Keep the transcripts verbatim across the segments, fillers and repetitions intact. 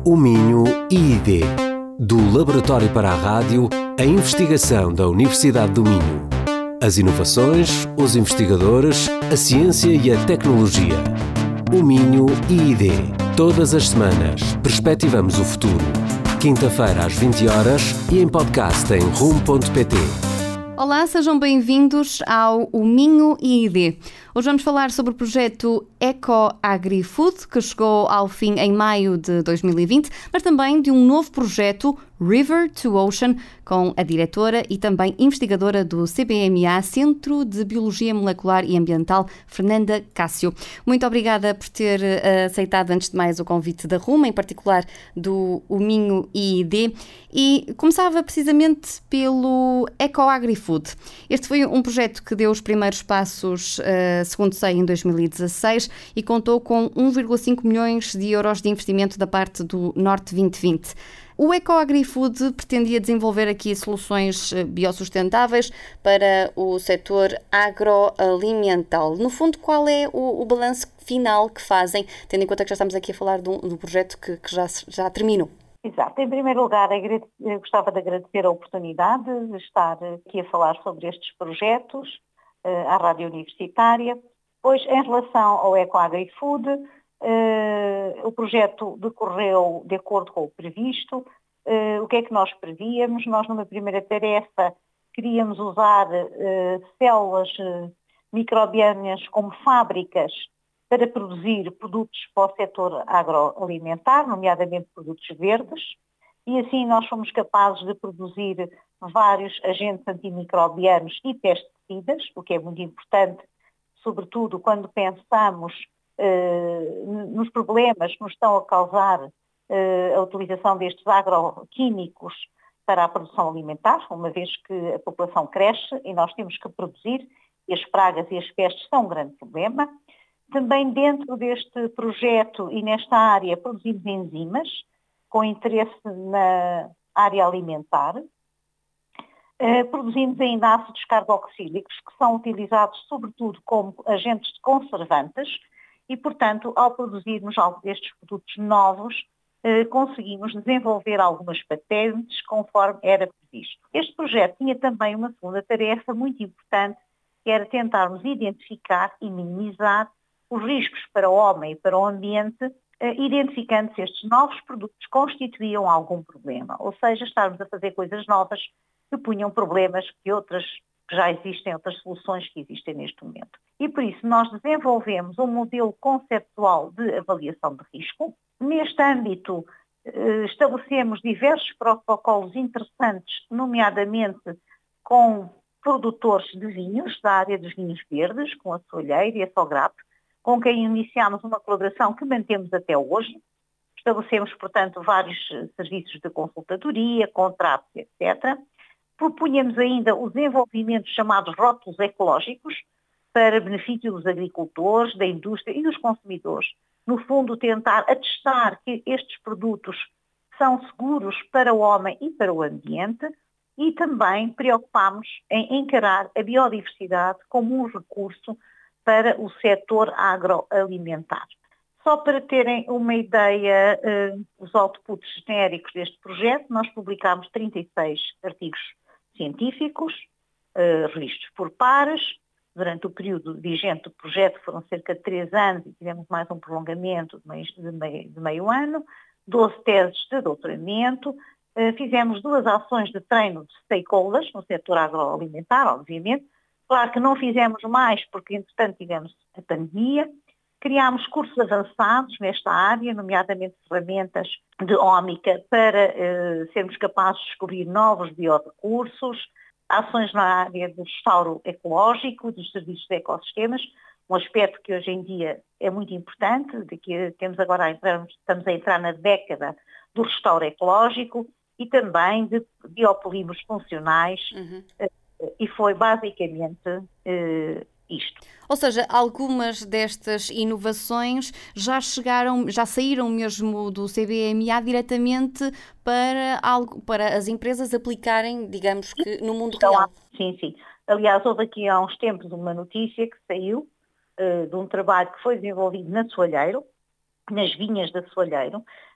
O Minho I I D. Do Laboratório para a Rádio, a investigação da Universidade do Minho. As inovações, os investigadores, a ciência e a tecnologia. O Minho I I D. Todas as semanas, perspectivamos o futuro. Quinta-feira às vinte horas e em podcast em rumo ponto pt. Olá, sejam bem-vindos ao O Minho I I D. Hoje vamos falar sobre o projeto Eco Agri-Food, que chegou ao fim em maio de dois mil e vinte, mas também de um novo projeto, River to Ocean, com a diretora e também investigadora do C B M A, Centro de Biologia Molecular e Ambiental, Fernanda Cássio. Muito obrigada por ter uh, aceitado, antes de mais, o convite da Rumo, em particular do O Minho I I D. E começava precisamente pelo Eco Agri-Food. Este foi um projeto que deu os primeiros passos, uh, segundo sei, em dois mil e dezasseis e contou com um vírgula cinco milhões de euros de investimento da parte do Norte vinte vinte. O Eco Agri-Food pretendia desenvolver aqui soluções biossustentáveis para o setor agroalimentar. No fundo, qual é o, o balanço final que fazem, tendo em conta que já estamos aqui a falar do, do projeto que, que já, já terminou? Exato. Em primeiro lugar, eu gostava de agradecer a oportunidade de estar aqui a falar sobre estes projetos à Rádio Universitária. Pois, em relação ao Eco Agri-Food, uh, o projeto decorreu de acordo com o previsto. Uh, o que é que nós prevíamos? Nós, numa primeira tarefa, queríamos usar uh, células uh, microbianas como fábricas para produzir produtos para o setor agroalimentar, nomeadamente produtos verdes, e assim nós fomos capazes de produzir vários agentes antimicrobianos e pesticidas, o que é muito importante, sobretudo quando pensamos eh, nos problemas que nos estão a causar eh, a utilização destes agroquímicos para a produção alimentar, uma vez que a população cresce e nós temos que produzir, e as pragas e as pestes são um grande problema. Também dentro deste projeto e nesta área produzimos enzimas com interesse na área alimentar. Uh, produzimos ainda ácidos carboxílicos que são utilizados sobretudo como agentes conservantes e, portanto, ao produzirmos algo destes produtos novos, uh, conseguimos desenvolver algumas patentes conforme era previsto. Este projeto tinha também uma segunda tarefa muito importante, que era tentarmos identificar e minimizar os riscos para o homem e para o ambiente, uh, identificando se estes novos produtos constituíam algum problema, ou seja, estarmos a fazer coisas novas que punham problemas que outras, que já existem, outras soluções que existem neste momento. E por isso nós desenvolvemos um modelo conceptual de avaliação de risco. Neste âmbito uh, estabelecemos diversos protocolos interessantes, nomeadamente com produtores de vinhos, da área dos vinhos verdes, com a Soalheiro e a Sograp, com quem iniciámos uma colaboração que mantemos até hoje. Estabelecemos, portanto, vários serviços de consultadoria, contratos, etcétera. Propunhamos ainda os desenvolvimentos chamados rótulos ecológicos para benefício dos agricultores, da indústria e dos consumidores. No fundo, tentar atestar que estes produtos são seguros para o homem e para o ambiente e também preocupámos em encarar a biodiversidade como um recurso para o setor agroalimentar. Só para terem uma ideia, eh, os outputs genéricos deste projeto, nós publicámos trinta e seis artigos científicos, eh, revistos por pares. Durante o período vigente do projeto foram cerca de três anos e tivemos mais um prolongamento de meio, de meio, de meio ano, doze teses de doutoramento, eh, fizemos duas ações de treino de stakeholders no setor agroalimentar, obviamente. Claro que não fizemos mais porque, entretanto, tivemos a pandemia. Criámos cursos avançados nesta área, nomeadamente ferramentas de ómica para eh, sermos capazes de descobrir novos biorrecursos, ações na área do restauro ecológico, dos serviços de ecossistemas, um aspecto que hoje em dia é muito importante, de que temos agora a entrar, estamos a entrar na década do restauro ecológico e também de biopolímeros funcionais, uhum. eh, e foi basicamente eh, isto. Ou seja, algumas destas inovações já chegaram, já saíram mesmo do C B M A diretamente para, algo, para as empresas aplicarem, digamos que, no mundo então, real. Sim, sim. Aliás, houve aqui há uns tempos uma notícia que saiu uh, de um trabalho que foi desenvolvido na Soalheiro, nas vinhas da Soalheiro,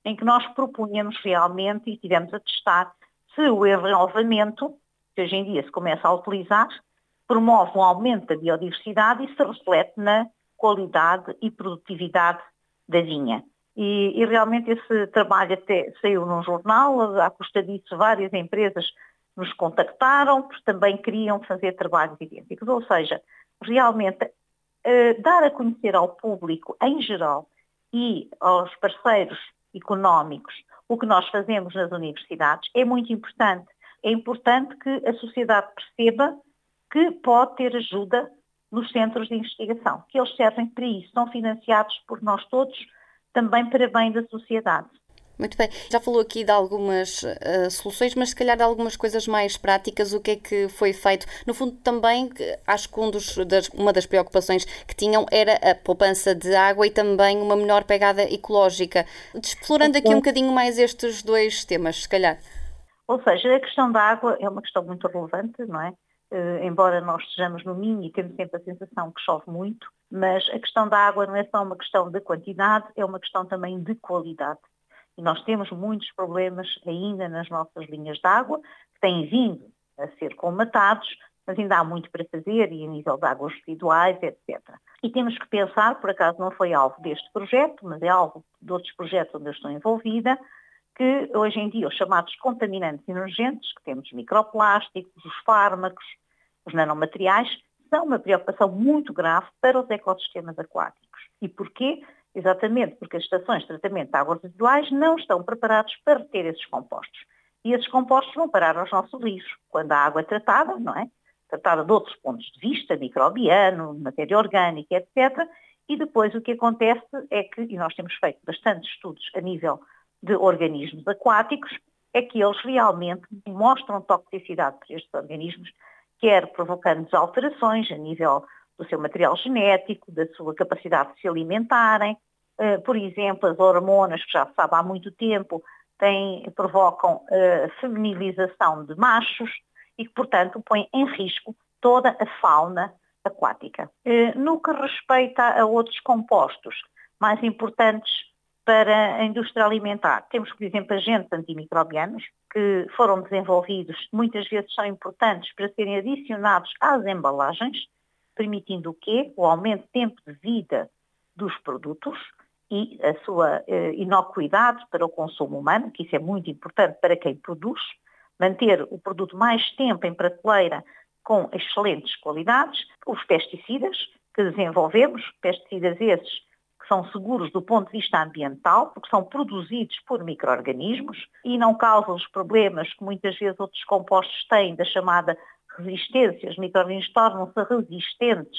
em que nós propunhamos realmente e tivemos a testar se o enraivamento, que hoje em dia se começa a utilizar, promove um aumento da biodiversidade e se reflete na qualidade e produtividade da vinha. E, e realmente esse trabalho até saiu num jornal, à custa disso várias empresas nos contactaram, porque também queriam fazer trabalhos idênticos. Ou seja, realmente eh, dar a conhecer ao público em geral e aos parceiros económicos o que nós fazemos nas universidades é muito importante. É importante que a sociedade perceba que pode ter ajuda nos centros de investigação, que eles servem para isso, são financiados por nós todos, também para bem da sociedade. Muito bem. Já falou aqui de algumas uh, soluções, mas se calhar de algumas coisas mais práticas, o que é que foi feito? No fundo também, acho que um dos, das, uma das preocupações que tinham era a poupança de água e também uma melhor pegada ecológica. Explorando aqui um bocadinho mais estes dois temas, se calhar. Ou seja, a questão da água é uma questão muito relevante, não é? Uh, embora nós estejamos no Minho e temos sempre a sensação que chove muito, mas a questão da água não é só uma questão de quantidade, é uma questão também de qualidade. E nós temos muitos problemas ainda nas nossas linhas de água, que têm vindo a ser colmatados, mas ainda há muito para fazer, e a nível de águas residuais, etcétera. E temos que pensar, por acaso não foi alvo deste projeto, mas é alvo de outros projetos onde eu estou envolvida, que hoje em dia os chamados contaminantes emergentes, que temos microplásticos, os fármacos, os nanomateriais, são uma preocupação muito grave para os ecossistemas aquáticos. E porquê? Exatamente porque as estações de tratamento de águas residuais não estão preparadas para reter esses compostos. E esses compostos vão parar aos nossos rios, quando a água é tratada, não é? Tratada de outros pontos de vista, microbiano, matéria orgânica, etcétera. E depois o que acontece é que, e nós temos feito bastantes estudos a nível de organismos aquáticos, é que eles realmente mostram toxicidade para estes organismos, quer provocando alterações a nível do seu material genético, da sua capacidade de se alimentarem. Uh, por exemplo, as hormonas, que já se sabe há muito tempo, têm, provocam uh, feminilização de machos e que, portanto, põem em risco toda a fauna aquática. Uh, no que respeita a outros compostos mais importantes para a indústria alimentar, temos, por exemplo, agentes antimicrobianos que foram desenvolvidos, muitas vezes são importantes para serem adicionados às embalagens, permitindo o quê? O aumento de tempo de vida dos produtos e a sua eh, inocuidade para o consumo humano, que isso é muito importante para quem produz, manter o produto mais tempo em prateleira com excelentes qualidades, os pesticidas que desenvolvemos, pesticidas esses que são seguros do ponto de vista ambiental, porque são produzidos por micro-organismos e não causam os problemas que muitas vezes outros compostos têm, da chamada resistência. Os micro-organismos tornam-se resistentes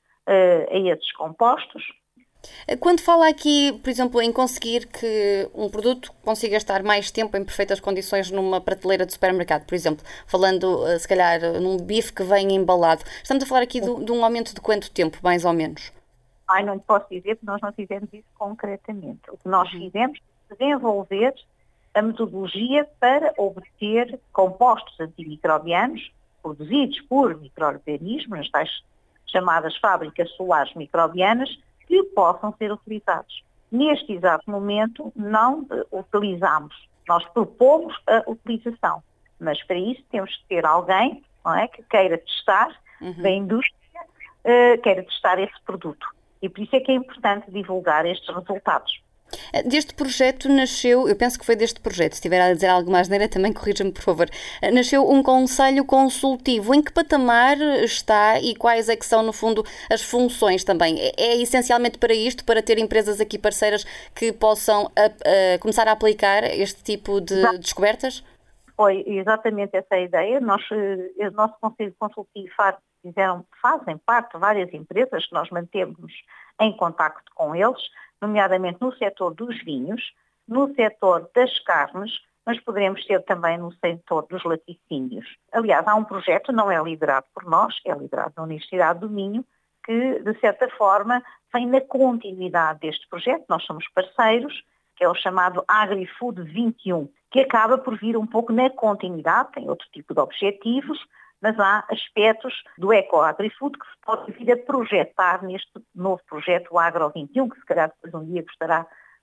uh, a esses compostos. Quando fala aqui, por exemplo, em conseguir que um produto consiga estar mais tempo em perfeitas condições numa prateleira de supermercado, por exemplo, falando, se calhar, num bife que vem embalado, estamos a falar aqui de, de um aumento de quanto tempo, mais ou menos? Ai, não lhe posso dizer, porque nós não fizemos isso concretamente. O que nós fizemos foi desenvolver a metodologia para obter compostos antimicrobianos produzidos por micro-organismos, nas tais chamadas fábricas solares microbianas, que possam ser utilizados. Neste exato momento, não uh, utilizamos. Nós propomos a utilização, mas para isso temos que ter alguém, não é, que queira testar, uhum. da indústria, uh, queira testar esse produto. E por isso é que é importante divulgar estes resultados. Deste projeto nasceu, eu penso que foi deste projeto, se estiver a dizer alguma asneira também corrija-me por favor, nasceu um conselho consultivo. Em que patamar está e quais é que são no fundo as funções também? É, é essencialmente para isto, para ter empresas aqui parceiras que possam a, a começar a aplicar este tipo de Exato. descobertas? Foi exatamente essa a ideia. Nós, o nosso conselho consultivo fizeram, fazem parte de várias empresas que nós mantemos em contacto com eles, nomeadamente no setor dos vinhos, no setor das carnes, mas poderemos ter também no setor dos laticínios. Aliás, há um projeto, não é liderado por nós, é liderado na Universidade do Minho, que, de certa forma, vem na continuidade deste projeto. Nós somos parceiros, que é o chamado AgriFood vinte e um, que acaba por vir um pouco na continuidade, tem outro tipo de objetivos, mas há aspectos do Eco-Agrifood que se pode vir a projetar neste novo projeto, o Agro vinte e um, que se calhar depois um dia gostará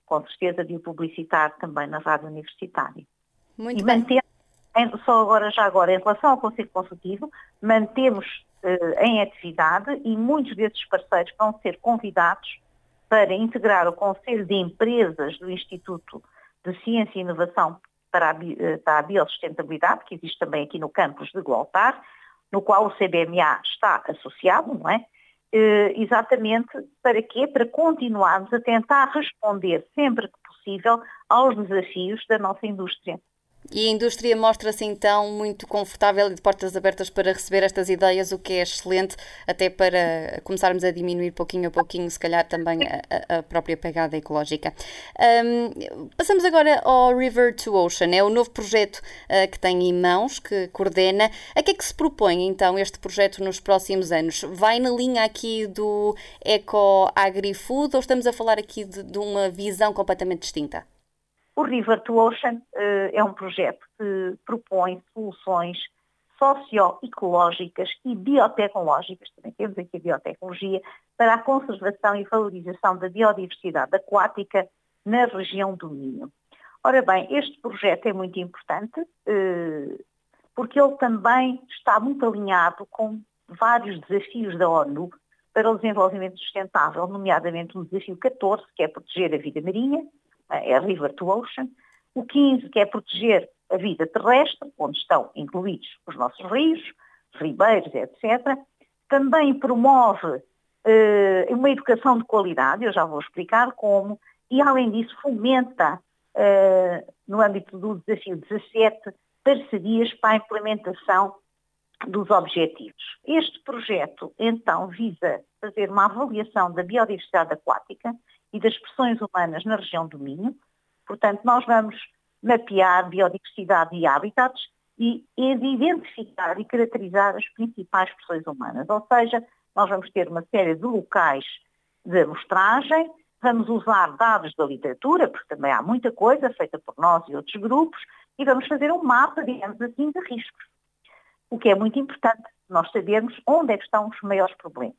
com certeza de o publicitar também na rádio universitária. Muito e bem. Manter, só agora, já agora, em relação ao Conselho Consultivo, mantemos eh, em atividade e muitos desses parceiros vão ser convidados para integrar o Conselho de Empresas do Instituto de Ciência e Inovação para a, para a Biosustentabilidade, que existe também aqui no campus de Gualtar, no qual o C B M A está associado, não é? Eh, exatamente para quê? Para continuarmos a tentar responder sempre que possível aos desafios da nossa indústria. E a indústria mostra-se então muito confortável e de portas abertas para receber estas ideias, o que é excelente, até para começarmos a diminuir pouquinho a pouquinho, se calhar também a, a própria pegada ecológica. Um, passamos agora ao River to Ocean, é o novo projeto uh, que tem em mãos, que coordena. A que é que se propõe então este projeto nos próximos anos? Vai na linha aqui do Eco-Agri-Food ou estamos a falar aqui de, de uma visão completamente distinta? O River to Ocean uh, é um projeto que propõe soluções socioecológicas e biotecnológicas, também temos aqui a biotecnologia, para a conservação e valorização da biodiversidade aquática na região do Minho. Ora bem, este projeto é muito importante uh, porque ele também está muito alinhado com vários desafios da ONU para o desenvolvimento sustentável, nomeadamente o desafio catorze, que é proteger a vida marinha, é River to Ocean, o quinze, que é proteger a vida terrestre, onde estão incluídos os nossos rios, ribeiros, etcétera. Também promove uh, uma educação de qualidade, eu já vou explicar como, e além disso fomenta, uh, no âmbito do desafio dezassete, parcerias para a implementação dos objetivos. Este projeto, então, visa fazer uma avaliação da biodiversidade aquática e das expressões humanas na região do Minho. Portanto, nós vamos mapear biodiversidade e hábitats e identificar e caracterizar as principais expressões humanas. Ou seja, nós vamos ter uma série de locais de amostragem, vamos usar dados da literatura, porque também há muita coisa feita por nós e outros grupos, e vamos fazer um mapa, digamos assim, de riscos. O que é muito importante, nós sabermos onde é que estão os maiores problemas.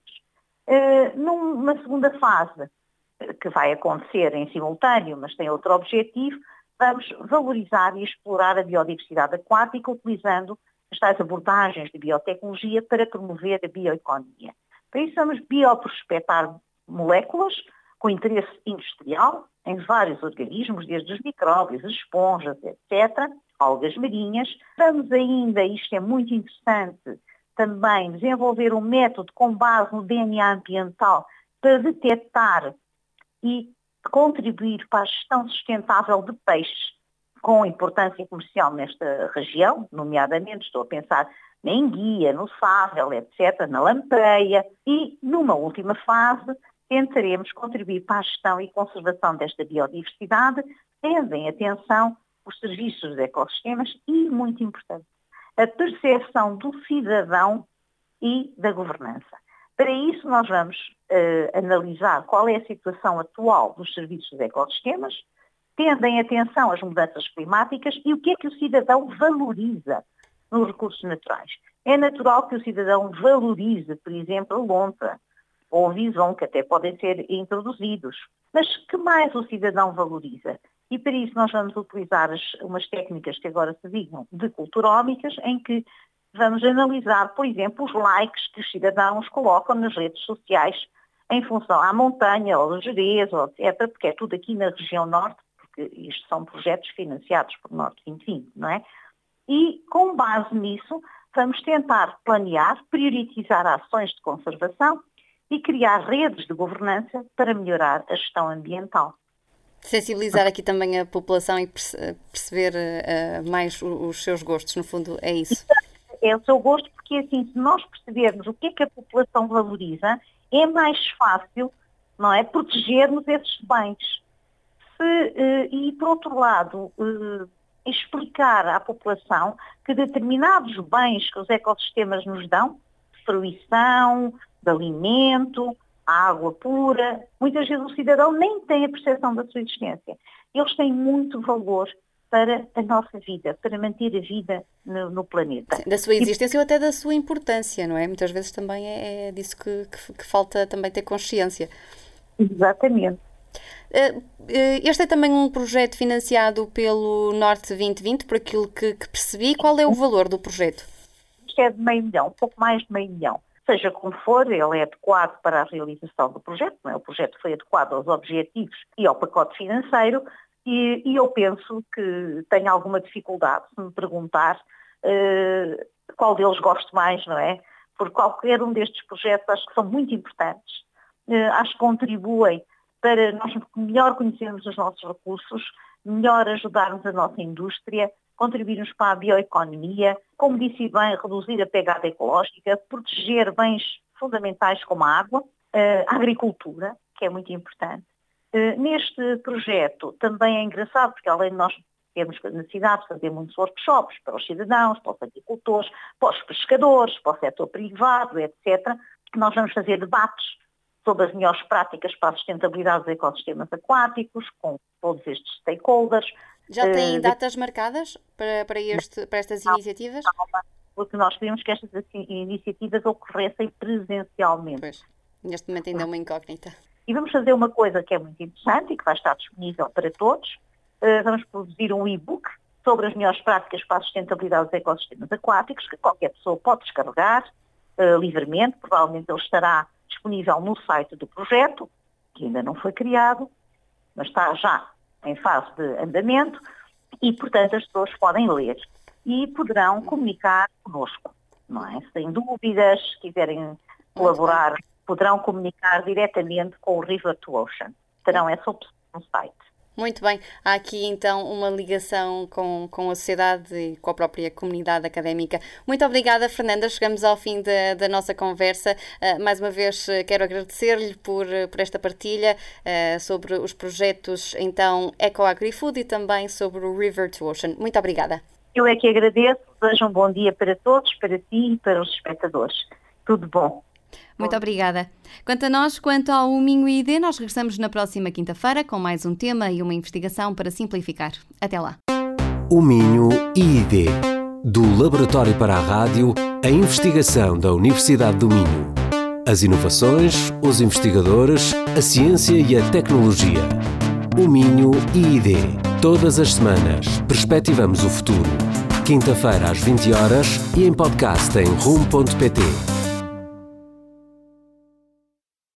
Uh, numa segunda fase, que vai acontecer em simultâneo, mas tem outro objetivo, vamos valorizar e explorar a biodiversidade aquática utilizando as tais abordagens de biotecnologia para promover a bioeconomia. Para isso vamos bioprospectar moléculas com interesse industrial em vários organismos, desde os micróbios, as esponjas, etcétera, algas marinhas. Vamos ainda, isto é muito interessante, também desenvolver um método com base no D N A ambiental para detectar e contribuir para a gestão sustentável de peixes com importância comercial nesta região, nomeadamente estou a pensar na enguia, no sável, etcétera, na lampreia, e numa última fase tentaremos contribuir para a gestão e conservação desta biodiversidade, tendo em atenção os serviços dos ecossistemas e, muito importante, a percepção do cidadão e da governança. Para isso, nós vamos uh, analisar qual é a situação atual dos serviços dos ecossistemas, tendo em atenção as mudanças climáticas e o que é que o cidadão valoriza nos recursos naturais. É natural que o cidadão valorize, por exemplo, a lontra ou o visão, que até podem ser introduzidos. Mas que mais o cidadão valoriza? E para isso nós vamos utilizar as, umas técnicas que agora se digam de culturómicas, em que vamos analisar, por exemplo, os likes que os cidadãos colocam nas redes sociais em função à montanha, ou ao Jerez, ou etcétera, porque é tudo aqui na região norte, porque isto são projetos financiados por Norte vinte e cinco, não é? E, com base nisso, vamos tentar planear, priorizar ações de conservação e criar redes de governança para melhorar a gestão ambiental. Sensibilizar aqui também a população e perceber uh, mais os seus gostos, no fundo, é isso. É o seu gosto, porque assim, se nós percebermos o que é que a população valoriza, é mais fácil, não é, protegermos esses bens. Se, uh, e, por outro lado, uh, explicar à população que determinados bens que os ecossistemas nos dão, de fruição, de alimento, água pura, muitas vezes o cidadão nem tem a percepção da sua existência. Eles têm muito valor para a nossa vida, para manter a vida no, no planeta. Da sua existência e, ou até da sua importância, não é? Muitas vezes também é, é disso que, que, que falta também ter consciência. Exatamente. Este é também um projeto financiado pelo Norte vinte vinte, por aquilo que, que percebi. Qual é o valor do projeto? Isto é de meio milhão, um pouco mais de meio milhão. Seja como for, ele é adequado para a realização do projeto, não é? O projeto foi adequado aos objetivos e ao pacote financeiro e, e eu penso que tenho alguma dificuldade se me perguntar uh, qual deles gosto mais, não é? Porque qualquer um destes projetos acho que são muito importantes, uh, acho que contribuem para nós melhor conhecermos os nossos recursos, melhor ajudarmos a nossa indústria, contribuirmos para a bioeconomia, como disse bem, reduzir a pegada ecológica, proteger bens fundamentais como a água, a agricultura, que é muito importante. Neste projeto também é engraçado, porque além de nós termos a necessidade de fazer muitos workshops para os cidadãos, para os agricultores, para os pescadores, para o setor privado, etcétera, nós vamos fazer debates sobre as melhores práticas para a sustentabilidade dos ecossistemas aquáticos, com todos estes stakeholders. Já têm datas marcadas para, para, este, para estas iniciativas? Não, porque nós queríamos que estas iniciativas ocorressem presencialmente. Pois, neste momento ainda é uma incógnita. E vamos fazer uma coisa que é muito interessante e que vai estar disponível para todos. Vamos produzir um e-book sobre as melhores práticas para a sustentabilidade dos ecossistemas aquáticos, que qualquer pessoa pode descarregar uh, livremente. Provavelmente ele estará disponível no site do projeto, que ainda não foi criado, mas está já em fase de andamento e, portanto, as pessoas podem ler e poderão comunicar connosco, não é? Sem dúvidas, se quiserem colaborar, poderão comunicar diretamente com o River to Ocean. Terão essa opção no site. Muito bem. Há aqui, então, uma ligação com, com a sociedade e com a própria comunidade académica. Muito obrigada, Fernanda. Chegamos ao fim da, da nossa conversa. Uh, mais uma vez, quero agradecer-lhe por, por esta partilha uh, sobre os projetos, então, Eco Agri-Food e também sobre o River to Ocean. Muito obrigada. Eu é que agradeço. Desejo um bom dia para todos, para ti e para os espectadores. Tudo bom. Muito obrigada. Quanto a nós, quanto ao Minho I D, nós regressamos na próxima quinta-feira com mais um tema e uma investigação para simplificar. Até lá. O Minho I D, do Laboratório para a Rádio, a investigação da Universidade do Minho. As inovações, os investigadores, a ciência e a tecnologia. O Minho I D. Todas as semanas, perspectivamos o futuro. Quinta-feira às vinte horas e em podcast em rumo ponto pt.